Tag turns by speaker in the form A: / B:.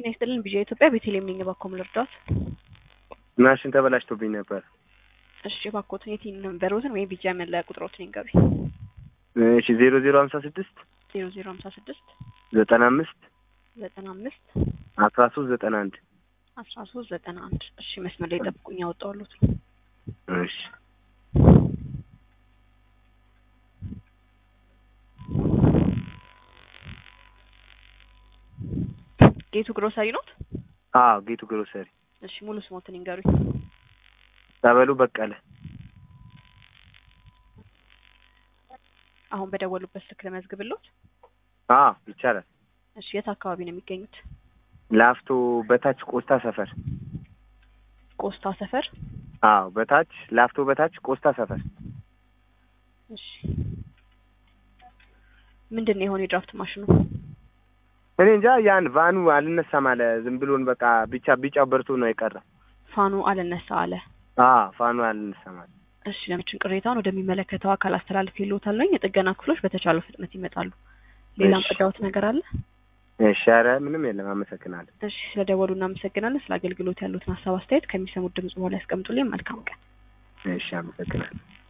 A: ጤና ይስጥልን ቢጂ ኢትዮጵያ ቤተልሔም ነኝ ባኮም ልርዳት
B: ማሽን ተበላሽቶብኝ ነበር
A: እሺ ባኮቱን የት ነምበሩን ወይ ቢጂ መለያ ቁጥሮትን ይንገቢ
B: እሺ 0056
A: 0056
B: 95
A: 95
B: 1391
A: 1391 እሺ መስመር ላይ ጠብቁኝ ያወጣውሉት
B: እሺ
A: ጌቱ ግሮሰሪ ነው
B: ጌቱ ግሮሰሪ
A: እሺ ሙሉ ስሞትን ይንገሩኝ
B: ታበሉ በቀለ
A: አሁን በደወሉበት ስልክ ለመዝግብልዎት
B: ይቻላል
A: እሺ የት አካባቢ ነው የሚገኙት
B: ላፍቶ በታች ቆስታ ሰፈር በታች ላፍቶ በታች ቆስታ ሰፈር
A: እሺ ምንድነው የሆነ የድራፍት ማሽኑ
B: እኔ እንጃ ያን ቫኑ አልነሳም አለ ዝም ብሎን በቃ ቢጫው በርቶ ነው የቀረ
A: ፋኑ አልነሳ አለ
B: ፋኑ አልነሳም አለ
A: እሺ ለምችን ቅሬታውን ወደሚመለከተው አካል አስተላልፌልዎታል ነው የጥገና ክፍሎች በተቻለው ፍጥነት ይመጣሉ ሌላም ቀዳውት ነገር አለ
B: እሺ ኧረ ምንም የለም አመሰግናለሁ
A: እሺ ስለደወሉ እናመሰግናለን ስለ አገልግሎት ያሉትን ሐሳብ አስተያየት ከሚሰሙት ድምጽ በኋላ ያስቀምጡልኝ መልካም ቀን
B: እሺ አመሰግናለሁ